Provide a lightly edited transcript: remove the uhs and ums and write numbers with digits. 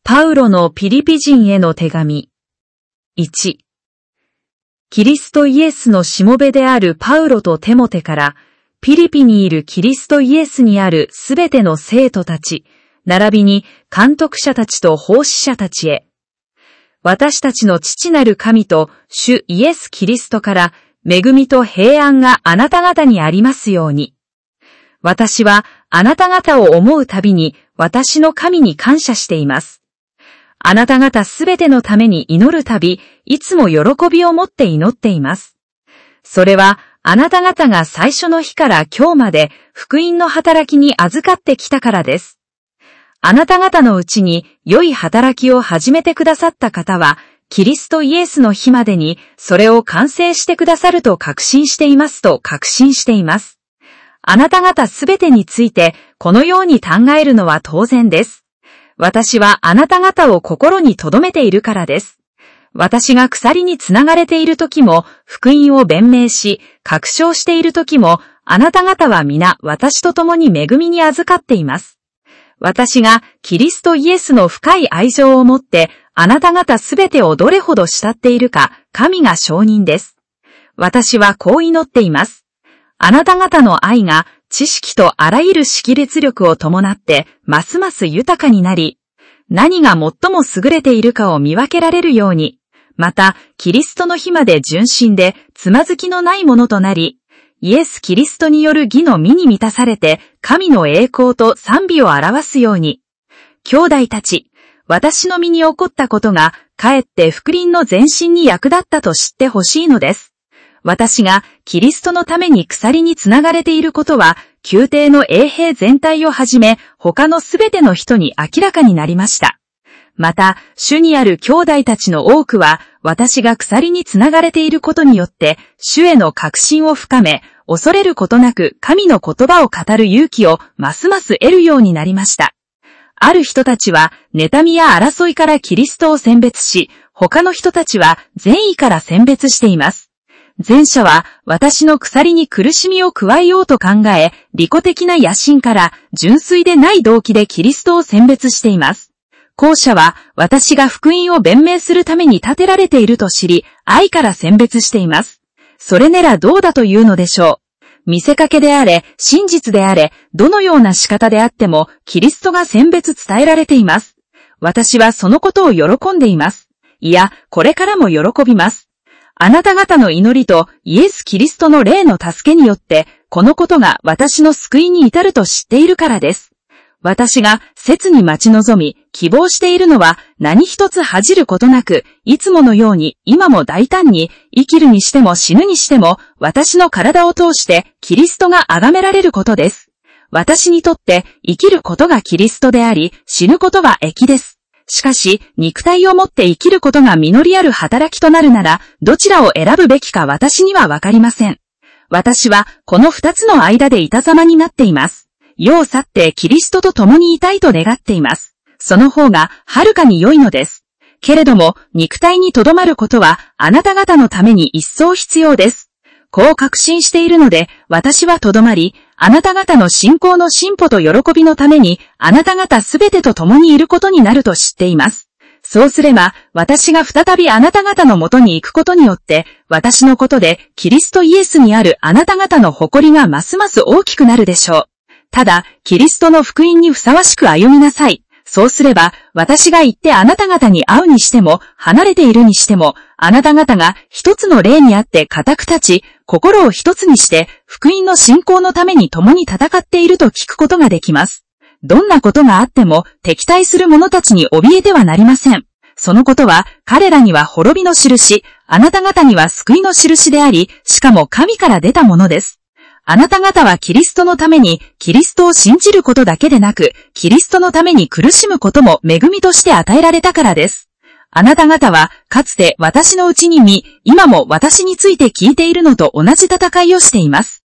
パウロのピリピ人への手紙。1、キリストイエスのしもべであるパウロとテモテから、ピリピにいるキリストイエスにあるすべての生徒たち、並びに監督者たちと奉仕者たちへ。私たちの父なる神と主イエス・キリストから恵みと平安があなた方にありますように。私はあなた方を思うたびに私の神に感謝しています。あなた方すべてのために祈るたび、いつも喜びを持って祈っています。それはあなた方が最初の日から今日まで福音の働きに預かってきたからです。あなた方のうちに良い働きを始めてくださった方は、キリストイエスの日までにそれを完成してくださると確信していますと確信しています。あなた方すべてについてこのように考えるのは当然です。私はあなた方を心に留めているからです。私が鎖につながれている時も、福音を弁明し、確証している時も、あなた方は皆私と共に恵みに預かっています。私がキリストイエスの深い愛情を持って、あなた方すべてをどれほど慕っているか、神が証人です。私はこう祈っています。あなた方の愛が、知識とあらゆる識別力を伴って、ますます豊かになり、何が最も優れているかを見分けられるように、また、キリストの日まで純真で、つまずきのないものとなり、イエス・キリストによる義の実に満たされて、神の栄光と賛美を表すように。兄弟たち、私の身に起こったことが、かえって福音の前進に役立ったと知ってほしいのです。私がキリストのために鎖につながれていることは、宮廷の衛兵全体をはじめ、他のすべての人に明らかになりました。また、主にある兄弟たちの多くは、私が鎖につながれていることによって、主への確信を深め、恐れることなく神の言葉を語る勇気をますます得るようになりました。ある人たちは、妬みや争いからキリストを選別し、他の人たちは善意から選別しています。前者は私の鎖に苦しみを加えようと考え、利己的な野心から純粋でない動機でキリストを選別しています。後者は私が福音を弁明するために立てられていると知り、愛から選別しています。それならどうだというのでしょう。見せかけであれ、真実であれ、どのような仕方であっても、キリストが選別伝えられています。私はそのことを喜んでいます。いや、これからも喜びます。あなた方の祈りとイエス・キリストの霊の助けによって、このことが私の救いに至ると知っているからです。私が切に待ち望み、希望しているのは何一つ恥じることなく、いつものように今も大胆に生きるにしても死ぬにしても、私の体を通してキリストが崇められることです。私にとって生きることがキリストであり、死ぬことは益です。しかし、肉体をもって生きることが実りある働きとなるなら、どちらを選ぶべきか私にはわかりません。私はこの二つの間でいたざまになっています。世を去ってキリストと共にいたいと願っています。その方がはるかに良いのです。けれども、肉体にとどまることはあなた方のために一層必要です。こう確信しているので、私はとどまり、あなた方の信仰の進歩と喜びのために、あなた方すべてと共にいることになると知っています。そうすれば、私が再びあなた方のもとに行くことによって、私のことでキリストイエスにあるあなた方の誇りがますます大きくなるでしょう。ただ、キリストの福音にふさわしく歩みなさい。そうすれば、私が行ってあなた方に会うにしても、離れているにしても、あなた方が一つの霊にあって固く立ち、心を一つにして、福音の信仰のために共に戦っていると聞くことができます。どんなことがあっても、敵対する者たちに怯えてはなりません。そのことは、彼らには滅びの印、あなた方には救いの印であり、しかも神から出たものです。あなた方はキリストのために、キリストを信じることだけでなく、キリストのために苦しむことも恵みとして与えられたからです。あなた方は、かつて私のうちに今も私について聞いているのと同じ戦いをしています。